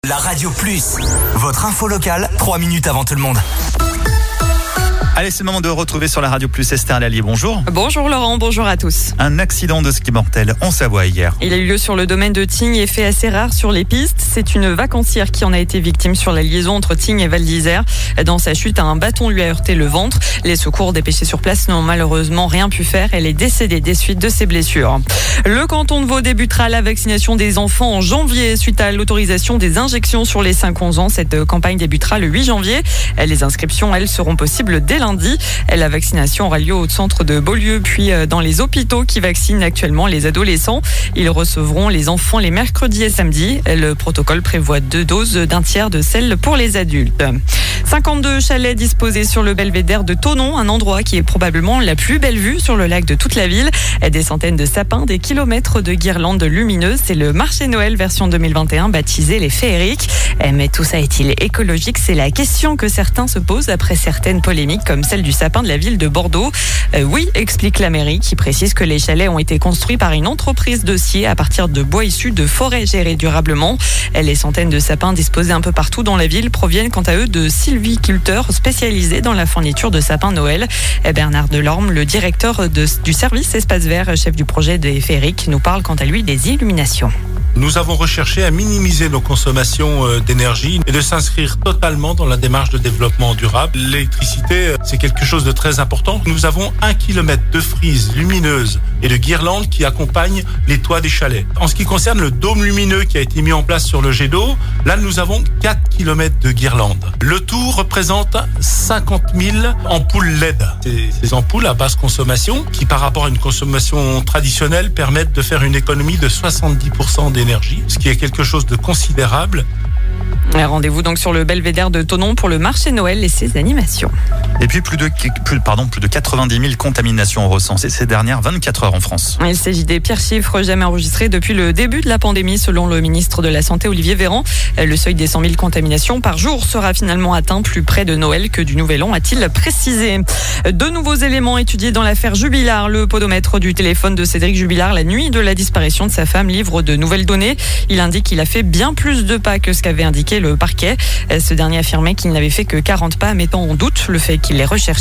La Radio Plus, votre info locale, 3 minutes avant tout le monde. Allez, c'est le moment de retrouver sur la Radio Plus Esther Lallier. Bonjour. Bonjour Laurent, bonjour à tous. Un accident de ski mortel en Savoie hier. Il a eu lieu sur le domaine de Tignes et fait assez rare sur les pistes. C'est une vacancière qui en a été victime sur la liaison entre Tignes et Val d'Isère. Dans sa chute, un bâton lui a heurté le ventre. Les secours dépêchés sur place n'ont malheureusement rien pu faire. Elle est décédée des suites de ses blessures. Le canton de Vaud débutera la vaccination des enfants en janvier suite à l'autorisation des injections sur les 5-11 ans. Cette campagne débutera le 8 janvier. Les inscriptions, elles, seront possibles dès lundi. La vaccination aura lieu au centre de Beaulieu, puis dans les hôpitaux qui vaccinent actuellement les adolescents. Ils recevront les enfants les mercredis et samedis. Le protocole prévoit 2 doses d'un tiers de celles pour les adultes. 52 chalets disposés sur le belvédère de Thonon, un endroit qui est probablement la plus belle vue sur le lac de toute la ville. Des centaines de sapins, des kilomètres de guirlandes lumineuses. C'est le marché Noël version 2021 baptisé les féeriques. Mais tout ça est-il écologique? C'est la question que certains se posent après certaines polémiques comme celle du sapin de la ville de Bordeaux. Oui, explique la mairie qui précise que les chalets ont été construits par une entreprise de scier à partir de bois issus de forêts gérées durablement. Les centaines de sapins disposés un peu partout dans la ville proviennent quant à eux de sylviculteurs spécialisés dans la fourniture de sapins Noël. Bernard Delorme, le directeur du service Espace Vert, chef du projet des féeriques, nous parle quant à lui des illuminations. Nous avons recherché à minimiser nos consommations d'énergie et de s'inscrire totalement dans la démarche de développement durable. L'électricité, c'est quelque chose de très important. Nous avons 1 kilomètre de frises lumineuses et de guirlandes qui accompagnent les toits des chalets. En ce qui concerne le dôme lumineux qui a été mis en place sur le jet d'eau, là nous avons 4 kilomètres de guirlandes. Le tout représente 50 000 ampoules LED. Ces ampoules à basse consommation qui par rapport à une consommation traditionnelle permettent de faire une économie de 70% d'énergie, ce qui est quelque chose de considérable. Rendez-vous donc sur le belvédère de Thonon pour le marché Noël et ses animations. Et puis plus de 90 000 contaminations recensées ces dernières 24 heures en France. Il s'agit des pires chiffres jamais enregistrés depuis le début de la pandémie selon le ministre de la Santé Olivier Véran. Le seuil des 100 000 contaminations par jour sera finalement atteint plus près de Noël que du Nouvel An, a-t-il précisé. 2 nouveaux éléments étudiés dans l'affaire Jubilard. Le podomètre du téléphone de Cédric Jubilard la nuit de la disparition de sa femme livre de nouvelles données. Il indique qu'il a fait bien plus de pas que ce qu'avait indiqué le parquet. Ce dernier affirmait qu'il n'avait fait que 40 pas, mettant en doute le fait qu'il les recherchait.